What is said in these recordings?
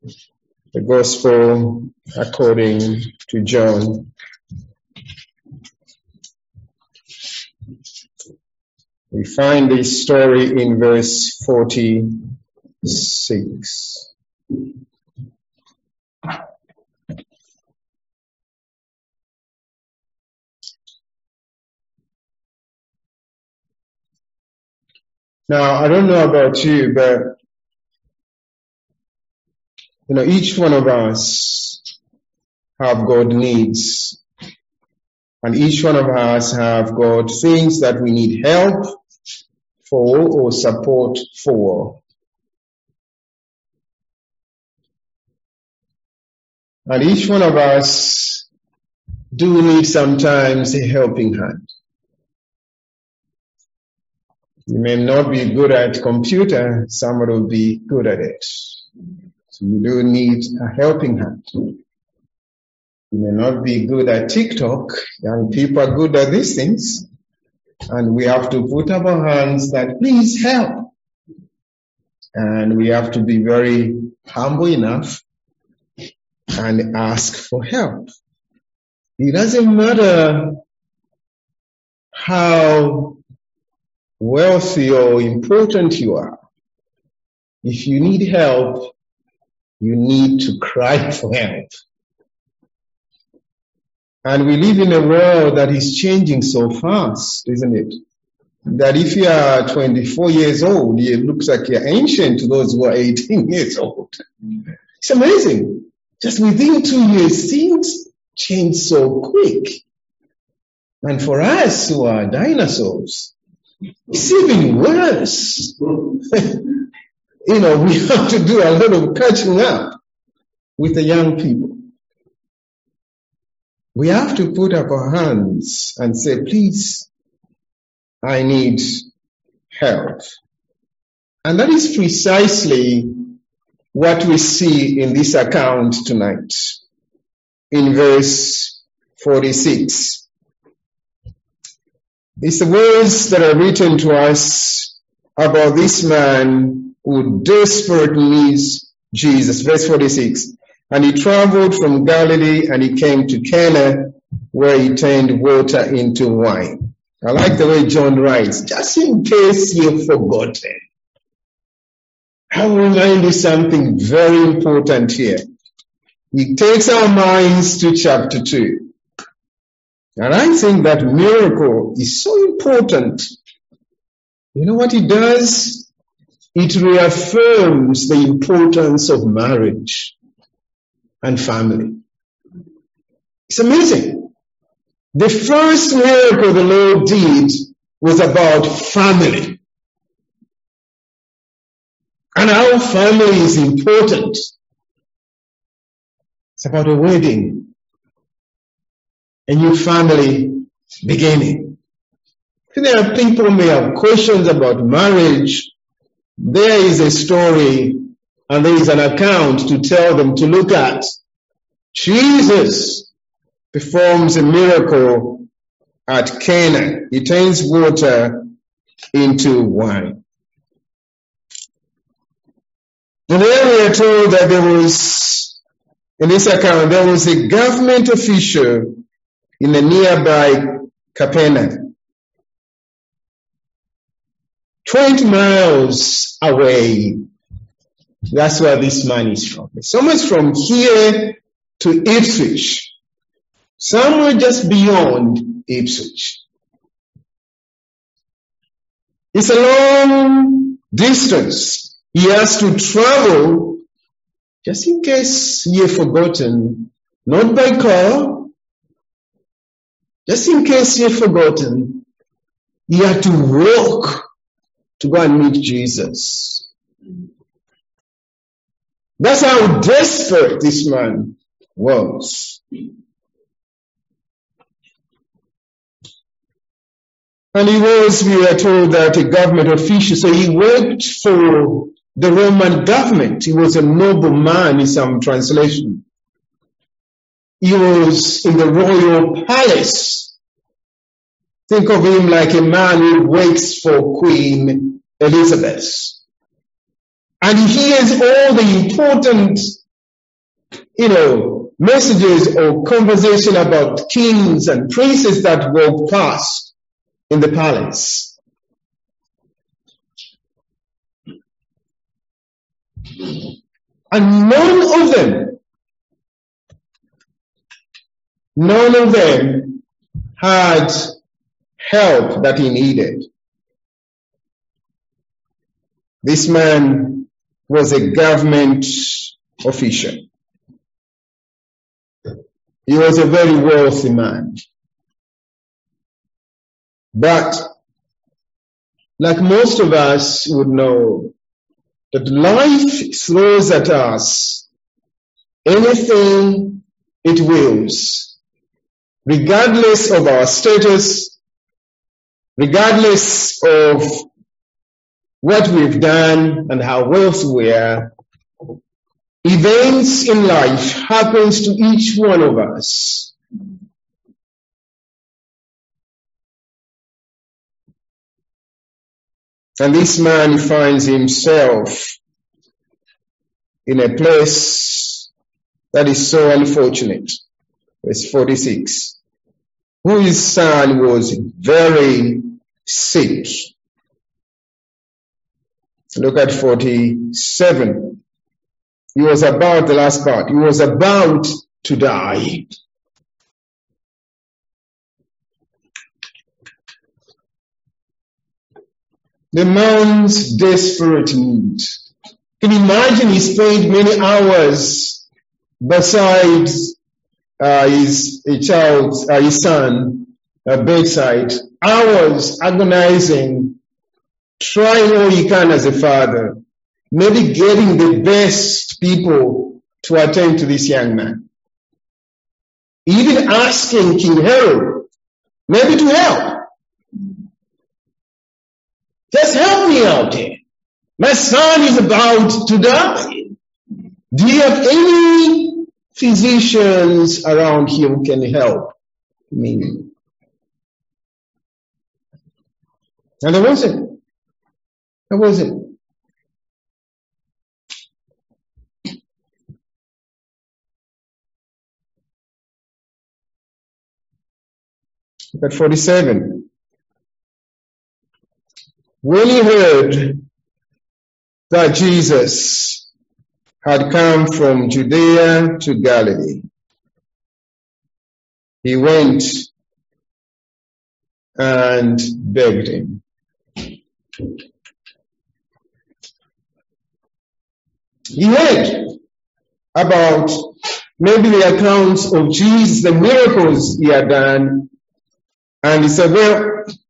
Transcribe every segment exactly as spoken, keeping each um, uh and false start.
The Gospel according to John. We find this story in verse forty-six. Now, I don't know about you, but you know, each one of us have got needs, and each one of us have got things that we need help for or support for. And each one of us do need sometimes a helping hand. You may not be good at computer, someone will be good at it. So you do need a helping hand. You may not be good at TikTok. Young people are good at these things. And we have to put up our hands that please help. And we have to be very humble enough and ask for help. It doesn't matter how wealthy or important you are. If you need help, you need to cry for help. And we live in a world that is changing so fast, isn't it? That if you are twenty-four years old, it looks like you're ancient to those who are eighteen years old. It's amazing. Just within two years, things change so quick. And for us who are dinosaurs, it's even worse. You know, we have to do a lot of catching up with the young people. We have to put up our hands and say, please, I need help. And that is precisely what we see in this account tonight, in verse forty-six. It's the words that are written to us about this man who desperately needs Jesus. Verse forty-six. And he traveled from Galilee and he came to Cana where he turned water into wine. I like the way John writes, just in case you've forgotten. I will remind you something very important here. He takes our minds to chapter two. And I think that miracle is so important. You know what it does? It reaffirms the importance of marriage and family. It's amazing. The first miracle the Lord did was about family. And our family is important. It's about a wedding, a new family beginning. There are people who may have questions about marriage. There is a story and there is an account to tell them to look at. Jesus performs a miracle at Cana. He turns water into wine. And then we are told that there was, in this account, there was a government official in the nearby Capernaum, twenty miles away. That's where this man is from. It's almost from here to Ipswich, somewhere just beyond Ipswich. It's a long distance. He has to travel, just in case you've forgotten, not by car, just in case you've forgotten, he had to walk to go and meet Jesus. That's how desperate this man was. And he was, we are told, that a government official, so he worked for the Roman government. He was a noble man in some translation. He was in the royal palace. Think of him like a man who waits for Queen Elizabeth. And he hears all the important you know, messages or conversation about kings and princes that walk past in the palace. And none of them, none of them had help that he needed. This man was a government official. He was a very wealthy man. But like most of us would know, that life throws at us anything it wills, regardless of our status, regardless of what we've done and how wealthy we are. Events in life happens to each one of us. And this man finds himself in a place that is so unfortunate. Verse forty-six. Whose son was very sick. Look at forty-seven. He was about, the last part, he was about to die. The man's desperate need. Can you imagine he spent many hours beside uh, his a child, uh, his son, uh, bedside, hours agonizing, trying all he can as a father, maybe getting the best people to attend to this young man. Even asking King Herod maybe to help. Just help me out here. My son is about to die. Do you have any physicians around here who can help me? And there wasn't. There wasn't. Look at forty-seven. When he heard that Jesus had come from Judea to Galilee, he went and begged him. He heard about maybe the accounts of Jesus, the miracles he had done, and he said, well,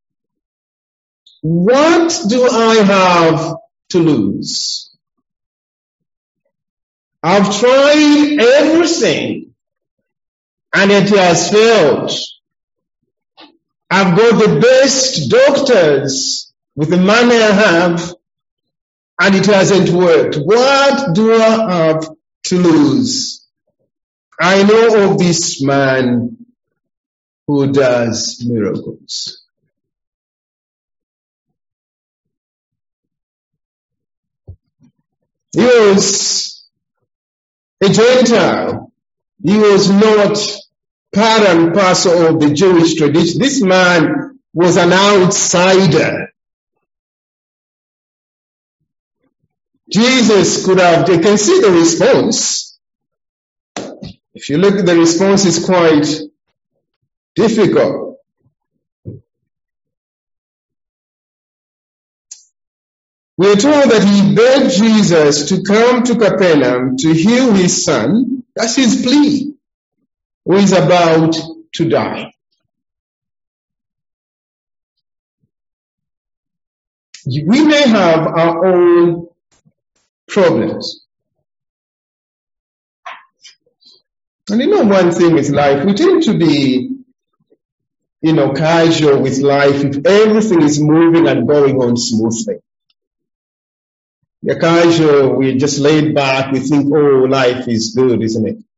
what do I have to lose? I've tried everything and it has failed. I've got the best doctors with the money I have and it hasn't worked. What do I have to lose? I know of this man who does miracles. He was a Gentile. He was not part and parcel of the Jewish tradition. This man was an outsider. Jesus could have, you can see the response. If you look at the response, it's quite difficult. We are told that he begged Jesus to come to Capernaum to heal his son. That's his plea, who is about to die. We may have our own problems. And you know one thing with life, we tend to be, you know, casual with life if everything is moving and going on smoothly. We're casual, we're just laid back, we think, oh, life is good, isn't it?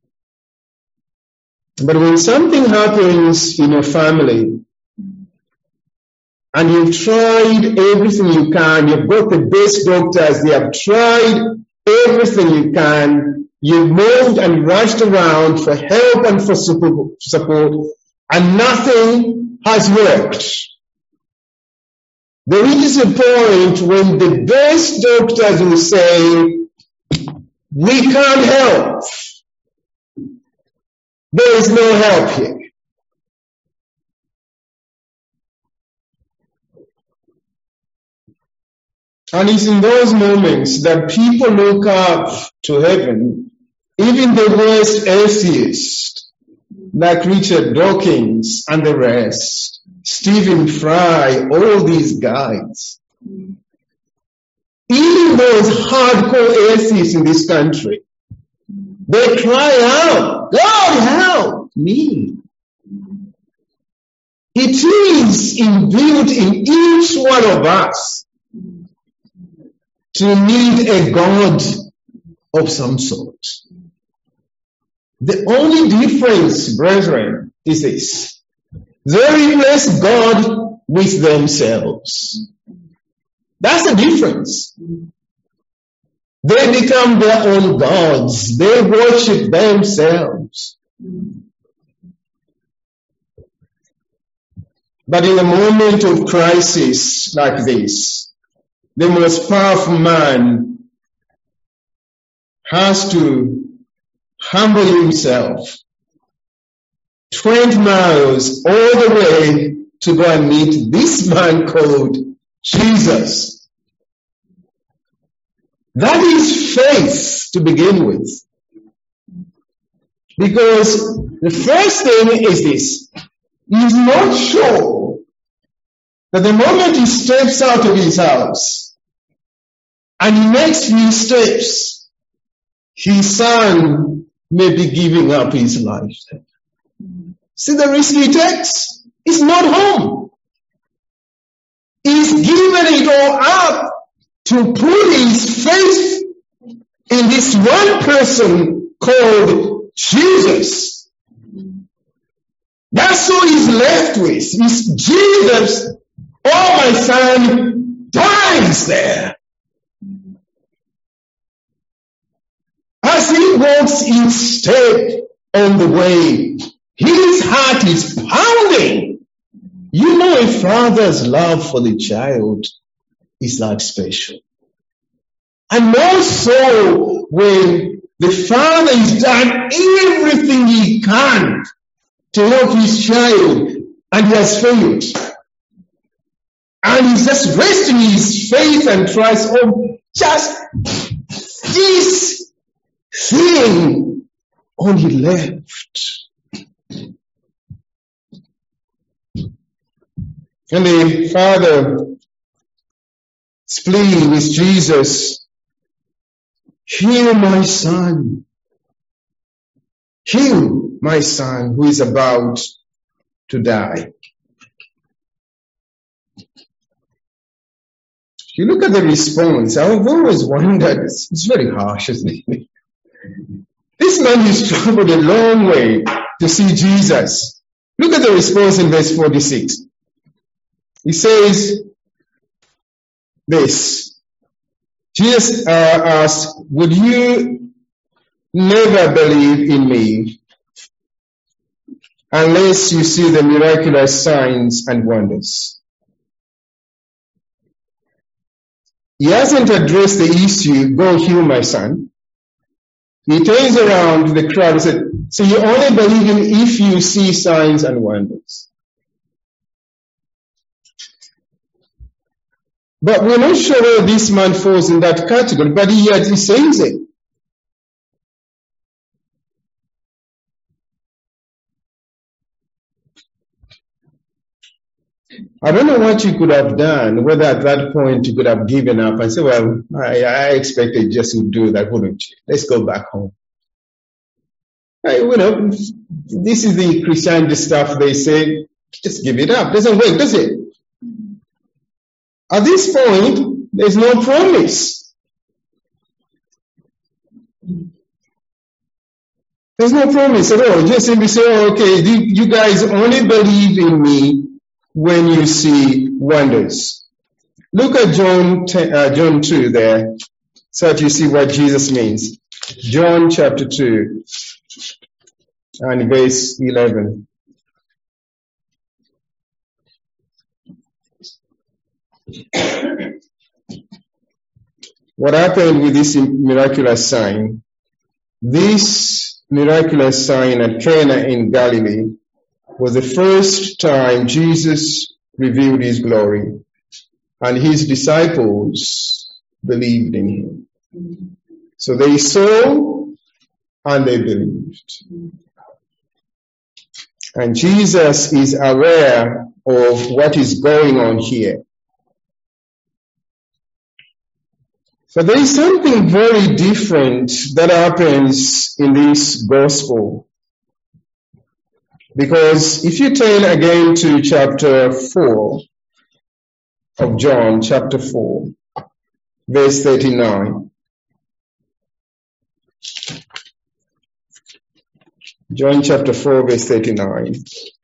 But when something happens in your family, and you've tried everything you can, you've got the best doctors, they have tried everything you can, You've moved and rushed around for help and for support, and nothing has worked. There is a point when the best doctors will say, we can't help. There is no help here. And it's in those moments that people look up to heaven, even the worst atheists, like Richard Dawkins and the rest, Stephen Fry, all these guys. Even those hardcore atheists in this country, they cry out, God help me. It is inbuilt in each one of us to need a God of some sort. The only difference, brethren, is this. They replace God with themselves. That's the difference. They become their own gods. They worship themselves. But in a moment of crisis like this, the most powerful man has to humble himself twenty miles all the way to go and meet this man called Jesus. That is faith to begin with. Because the first thing is this. He's not sure that the moment he steps out of his house and he makes few steps, his son may be giving up his life. See the risk he takes? He's not home. He's given it all up to put his faith in this one person called Jesus. That's all he's left with. Is Jesus. Oh, my son dies there. As he walks each step on the way, his heart is pounding. You know, a father's love for the child is like special. And more so when the father has done everything he can to help his child and he has failed. And he's just resting his faith and trust on just this thing only left. And the father is pleading with Jesus, heal my son. Heal my son who is about to die. If you look at the response, I've always wondered, it's, it's very harsh, isn't it? This man has traveled a long way to see Jesus. Look at the response in verse forty-six. He says this. Jesus uh, asked, would you never believe in me unless you see the miraculous signs and wonders? He hasn't addressed the issue, go heal my son. He turns around to the crowd and said, so you only believe in if you see signs and wonders. But we're not sure whether this man falls in that category, but he, he says it. I don't know what you could have done, whether at that point you could have given up and said, well, I, I expected Jesus would do that, wouldn't you? Let's go back home. I, you know, this is the Christianity stuff they say, just give it up. Doesn't work, does it? At this point, there's no promise. There's no promise at all. Just simply say, oh, okay, you guys only believe in me when you see wonders. Look at John uh, John two there, so that you see what Jesus means. John chapter two and verse eleven. What happened with this miraculous sign? This miraculous sign at Cana in Galilee was the first time Jesus revealed his glory, and his disciples believed in him. So they saw and they believed. And Jesus is aware of what is going on here. So there is something very different that happens in this gospel. Because if you turn again to chapter four of John, chapter four, verse thirty-nine. John chapter four, verse thirty-nine.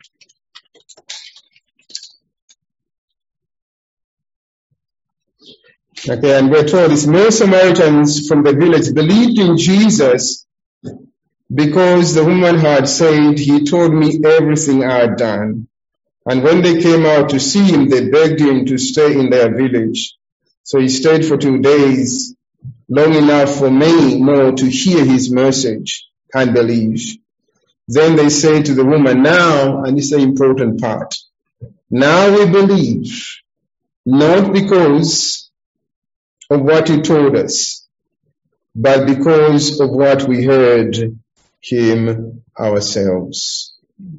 Okay, and we're told this, many Samaritans from the village believed in Jesus because the woman had said, he told me everything I had done. And when they came out to see him, they begged him to stay in their village. So he stayed for two days, long enough for many more to hear his message and believe. Then they say to the woman, now, and this is the important part, now we believe, not because of what he told us, but because of what we heard him ourselves.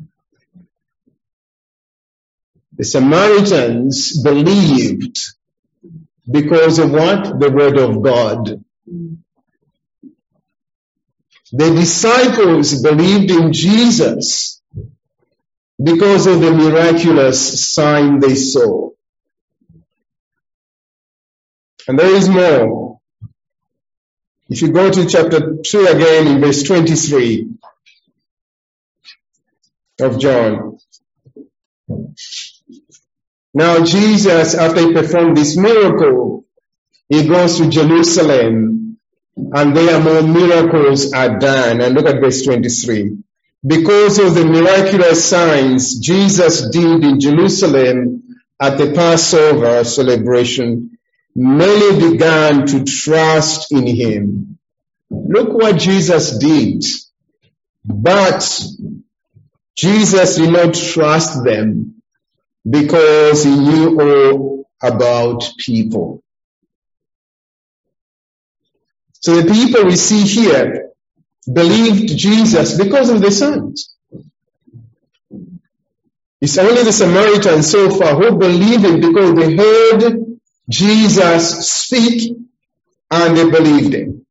The Samaritans believed because of what? The word of God. The disciples believed in Jesus because of the miraculous sign they saw. And there is more. If you go to chapter two again in verse twenty-three of John. Now Jesus, after he performed this miracle, he goes to Jerusalem, and there more miracles are done. And look at verse twenty-three. Because of the miraculous signs Jesus did in Jerusalem at the Passover celebration, many began to trust in him. Look what Jesus did. But Jesus did not trust them because he knew all about people. So the people we see here believed Jesus because of the signs. It's only the Samaritans so far who believe him because they heard Jesus speak and they believed him.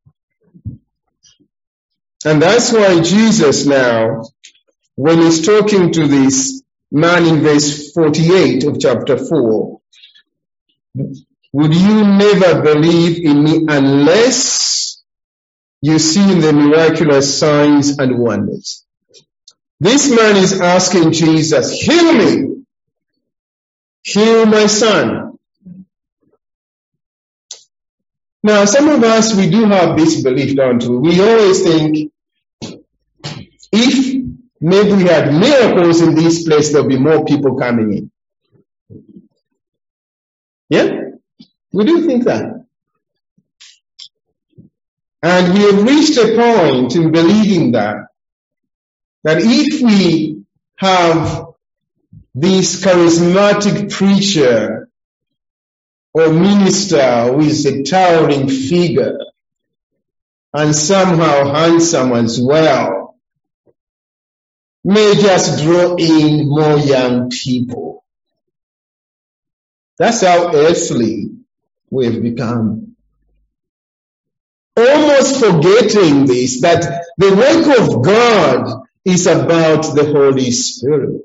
And that's why Jesus now, when he's talking to this man in verse forty-eight of chapter four, would you never believe in me unless you see the miraculous signs and wonders? This man is asking Jesus, heal me, heal my son. Now, some of us, we do have this belief, don't we? We always think, if maybe we had miracles in this place, there'll be more people coming in. Yeah? We do think that. And we have reached a point in believing that, that if we have this charismatic preacher or minister who is a towering figure and somehow handsome as well, may just draw in more young people. That's how earthly we've become. Almost forgetting this, that the work of God is about the Holy Spirit.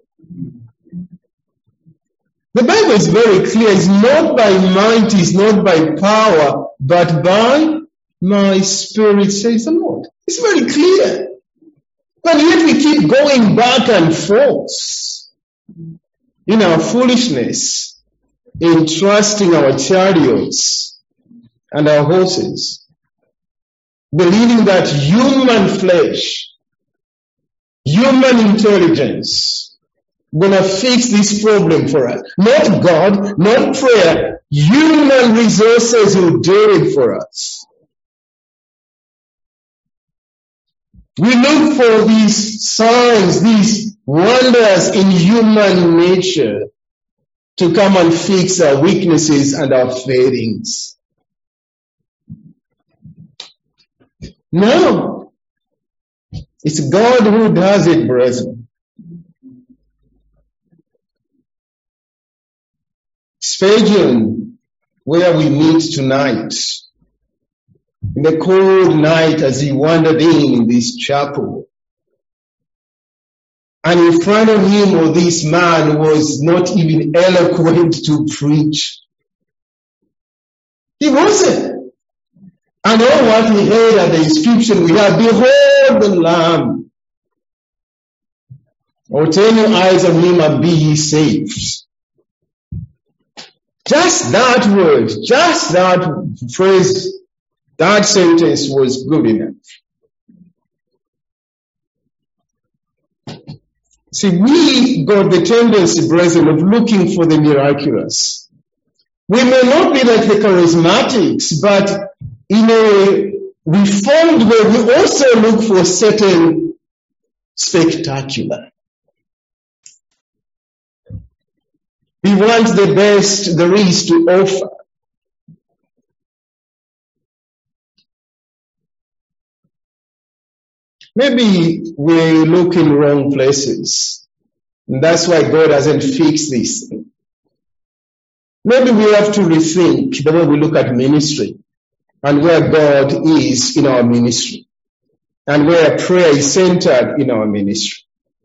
The Bible is very clear. It's not by might, it's not by power, but by my Spirit, says the Lord. It's very clear. But yet we keep going back and forth in our foolishness, in trusting our chariots and our horses. believing that human flesh, human intelligence, gonna fix this problem for us. Not God, not prayer. Human resources will do it for us. We look for these signs, these wonders in human nature to come and fix our weaknesses and our failings. No. It's God who does it, brethren. Spurgeon, where we meet tonight, in the cold night as he wandered in, in this chapel, and in front of him, or this man was not even eloquent to preach. He wasn't. And all what he heard at the inscription we have, behold the Lamb. Or turn your eyes on him and be ye saved. Just that word, just that phrase, that sentence was good enough. See, we got the tendency, brethren, of looking for the miraculous. We may not be like the charismatics, but in a reformed way, we also look for certain spectacular. We want the best there is to offer. Maybe we look in wrong places. And that's why God hasn't fixed this thing. Maybe we have to rethink the way we look at ministry and where God is in our ministry and where prayer is centered in our ministry.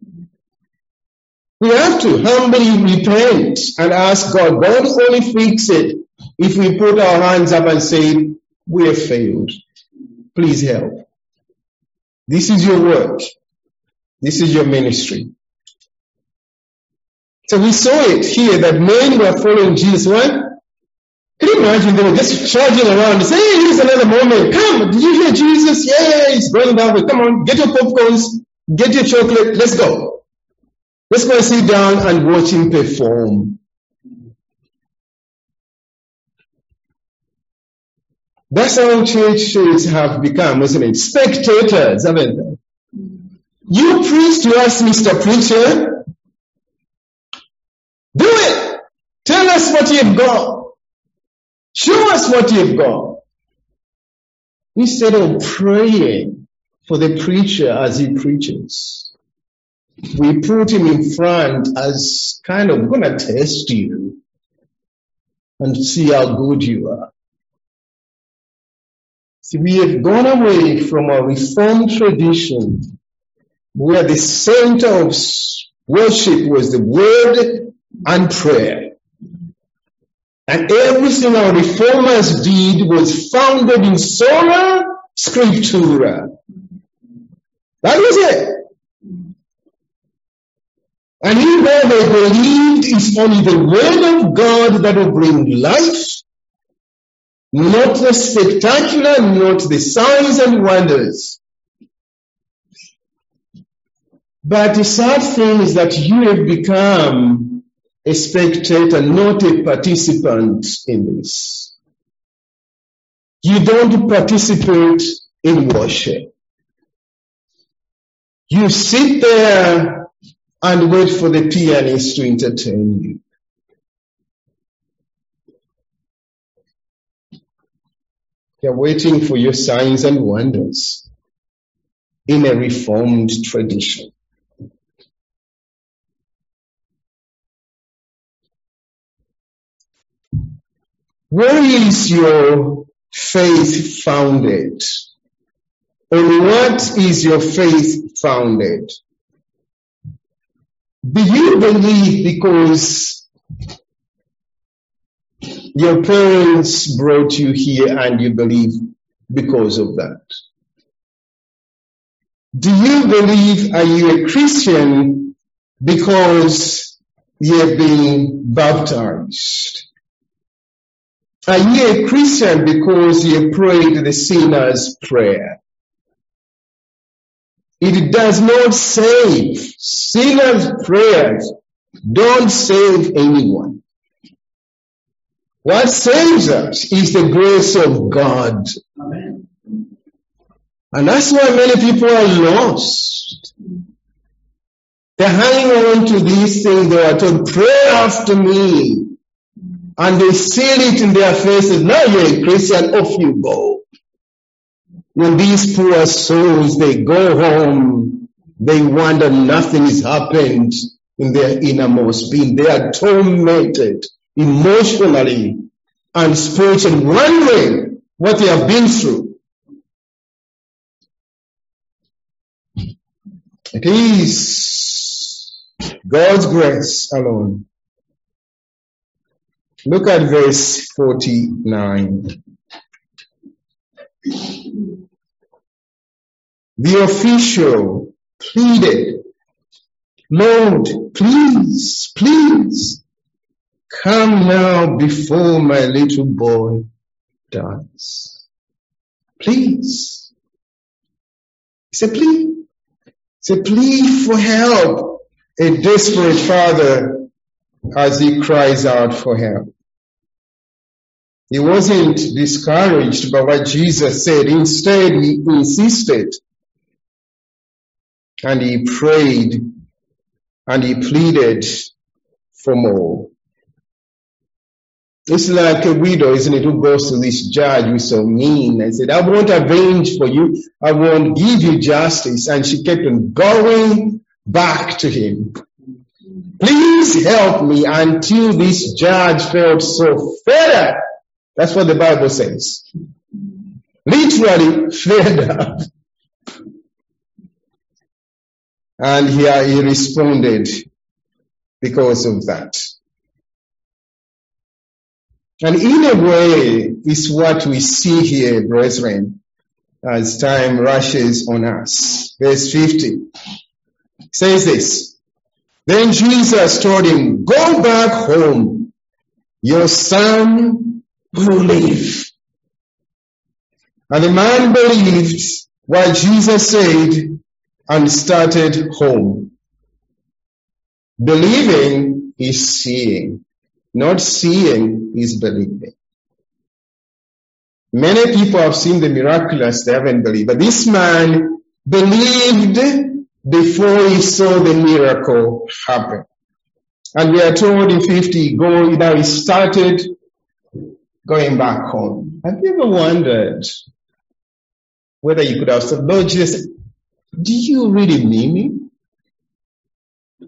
We have to humbly repent and ask God, God only fix it if we put our hands up and say, we have failed. Please help. This is your work. This is your ministry. So we saw it here that men were following Jesus. What? Can you imagine they were just charging around and say, hey, here's another moment. Come, did you hear Jesus? Yeah, he's going that way. Come on, get your popcorns, get your chocolate, let's go. Let's go and sit down and watch him perform. That's how churches have become, isn't it? Spectators, haven't they? You preach to us, Mister Preacher. Do it. Tell us what you've got. Show us what you've got. Instead of praying for the preacher as he preaches, we put him in front as kind of going to test you and see how good you are. See, we have gone away from our Reformed tradition where the center of worship was the word and prayer. And everything our reformers did was founded in sola scriptura. That was it. And in there they believed it's only the word of God that will bring life, not the spectacular, not the signs and wonders. But the sad thing is that you have become a spectator, not a participant in this. You don't participate in worship. You sit there and wait for the pianist to entertain you. You're waiting for your signs and wonders in a reformed tradition. Where is your faith founded? On what is your faith founded? Do you believe because your parents brought you here and you believe because of that? Do you believe, are you a Christian because you have been baptized? Are you a Christian because you prayed the sinner's prayer? It does not save. Sinners' prayers don't save anyone. What saves us is the grace of God. Amen. And that's why many people are lost. They're hanging on to these things. They are told, pray after me. And they seal it in their faces. Now you're a Christian, off you go. When these poor souls, they go home, they wonder nothing has happened in their innermost being. They are tormented emotionally and spiritually, wondering what they have been through. It is God's grace alone. Look at verse forty-nine. The official pleaded, Lord, please, please, come now before my little boy dies. Please. It's a plea. It's a plea for help. A desperate father as he cries out for help. He wasn't discouraged by what Jesus said. Instead, he insisted. And he prayed and he pleaded for more. It's like a widow, isn't it, who goes to this judge who's so mean and said, I won't avenge for you. I won't give you justice. And she kept on going back to him. Please help me, until this judge felt so fed up. That's what the Bible says. Literally fed up. And here he responded because of that. And in a way, it's what we see here, brethren, as time rushes on us. Verse fifty says this. Then Jesus told him, go back home. Your son will live. And the man believed what Jesus said and started home. Believing is seeing. Not seeing is believing. Many people have seen the miraculous, they haven't believed. But this man believed before he saw the miracle happen. And we are told in fifty, go, now he started going back home. Have you ever wondered whether you could have said, Lord Jesus, do you really mean me?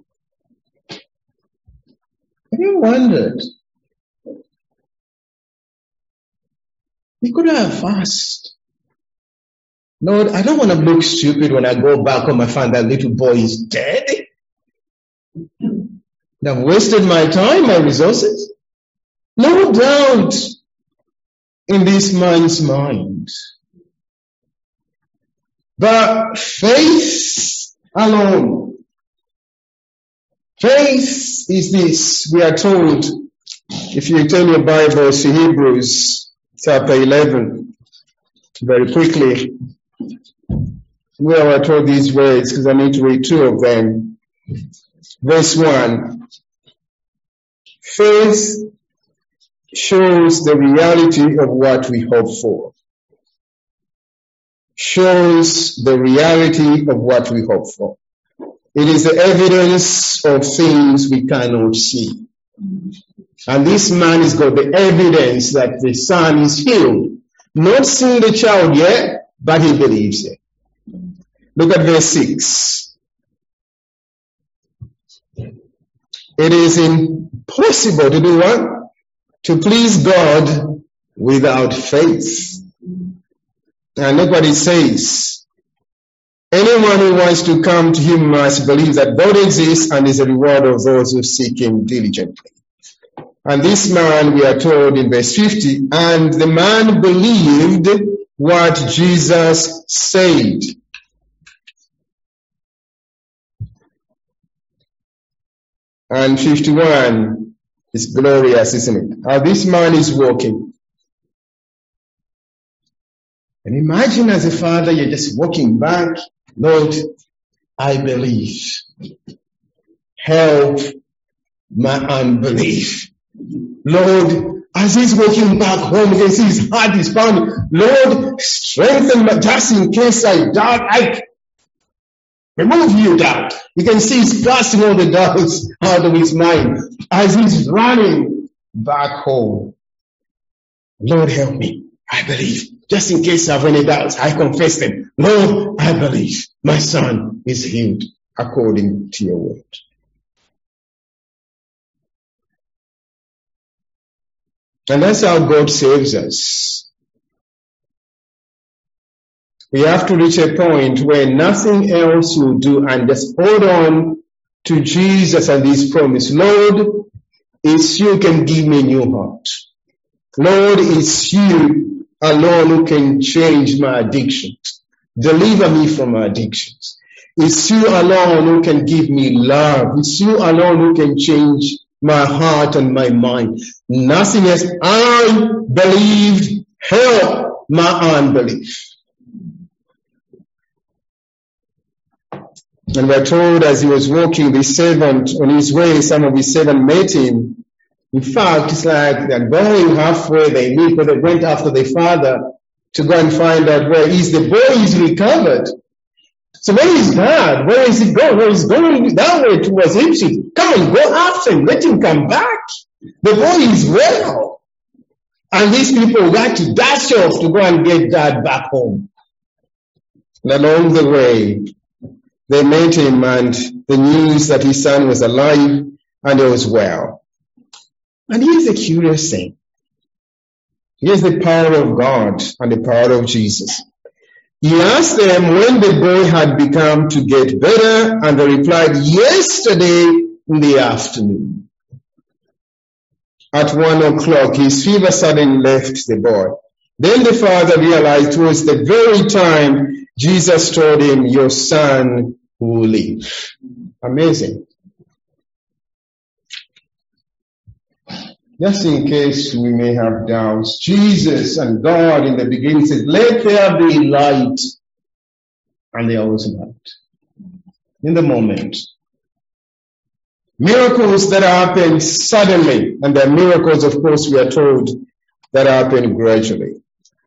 Have you wondered? You could have asked, Lord, I don't want to look stupid when I go back home and find that little boy is dead. I've wasted my time, my resources. No doubt in this man's mind. But faith alone. Faith is this. We are told, if you turn your Bibles to Hebrews chapter eleven, very quickly, we are told these words because I need to read two of them. Verse one. Faith shows the reality of what we hope for. Shows the reality of what we hope for. It is the evidence of things we cannot see. And this man has got the evidence that the son is healed. Not seeing the child yet, but he believes it. Look at verse six. It is impossible to do what? To please God without faith. And look what it says. Anyone who wants to come to him must believe that God exists and is a reward of those who seek him diligently. And this man, we are told in verse fifty, and the man believed what Jesus said. And fifty-one is glorious, isn't it? How this man is walking. And imagine as a father, you're just walking back Lord, I believe. Help my unbelief. Lord, as he's walking back home, he can see his heart is pounding. Lord, strengthen me just in case I doubt. I remove you doubt. You can see he's casting all the doubts out of his mind as he's running back home. Lord, help me. I believe. Just in case I have any doubts, I confess them. Lord, I believe. My son is healed according to your word. And that's how God saves us. We have to reach a point where nothing else will do and just hold on to Jesus and his promise. Lord, it's you can give me a new heart. Lord, it's you alone who can change my addictions. Deliver me from my addictions. It's you alone who can give me love. It's you alone who can change my heart and my mind. Nothing else. I believed. Help my unbelief. And we're told as he was walking, the servant on his way, some of his servants met him. In fact, it's like they're going halfway, they meet, but they went after the father to go and find out where is the boy is recovered. So where is God? Where is he going? Where is he going? That way towards Egypt. Come and go after him. Let him come back. The boy is well. And these people got to dash off to go and get dad back home. And along the way, they met him and the news that his son was alive and he was well. And here's the curious thing. Here's the power of God and the power of Jesus. He asked them when the boy had become to get better, and they replied, yesterday in the afternoon. At one o'clock, his fever suddenly left the boy. Then the father realized it was the very time Jesus told him, your son will live. Amazing. Just in case we may have doubts, Jesus and God in the beginning said, let there be light. And there was light. In the moment. Miracles that happen suddenly, and the miracles, of course, we are told that happen gradually.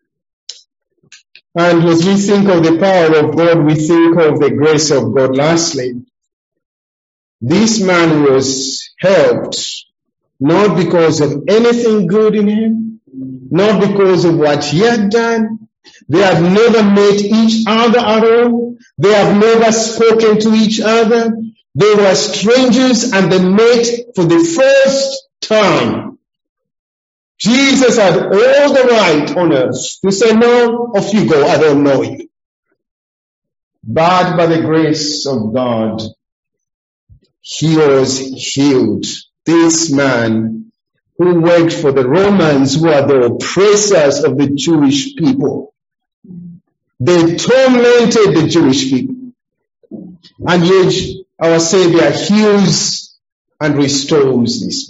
And as we think of the power of God, we think of the grace of God. Lastly, this man was helped not because of anything good in him, not because of what he had done. They have never met each other at all. They have never spoken to each other. They were strangers and they met for the first time. Jesus had all the right on earth to say, no, off you go, I don't know you. But by the grace of God, he was healed. This man who worked for the Romans, who are the oppressors of the Jewish people. They tormented the Jewish people. And yet our Savior heals and restores this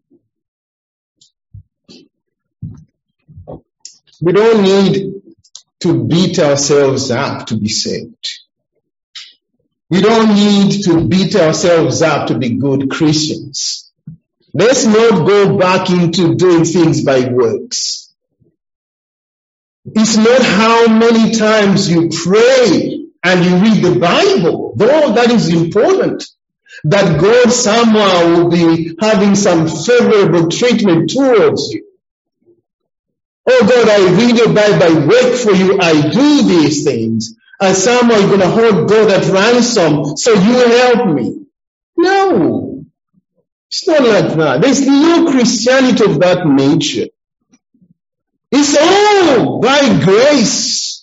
man. We don't need to beat ourselves up to be saved. We don't need to beat ourselves up to be good Christians. Let's not go back into doing things by works. It's not how many times you pray and you read the Bible, though that is important, that God somehow will be having some favorable treatment towards you. Oh God, I read your Bible, I work for you, I do these things, and somehow you're going to hold God at ransom, so you help me. No. It's not like that. There's no Christianity of that nature. It's all by grace.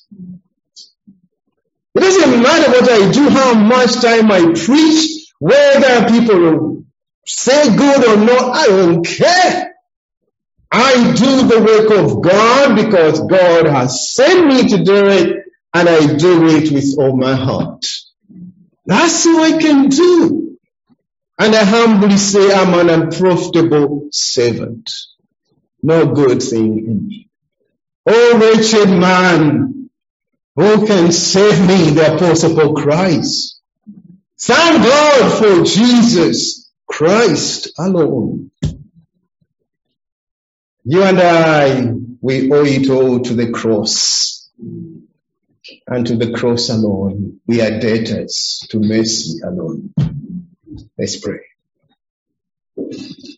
It doesn't matter what I do, how much time I preach, whether people say good or not, I don't care. I do the work of God because God has sent me to do it, and I do it with all my heart. That's all I can do. And I humbly say I'm an unprofitable servant. No good thing in me. Oh, wretched man, Who can save me? The Apostle Paul cries. Thank God for Jesus Christ alone. You and I, we owe it all to the cross. And to the cross alone. We are debtors to mercy alone. Let's pray.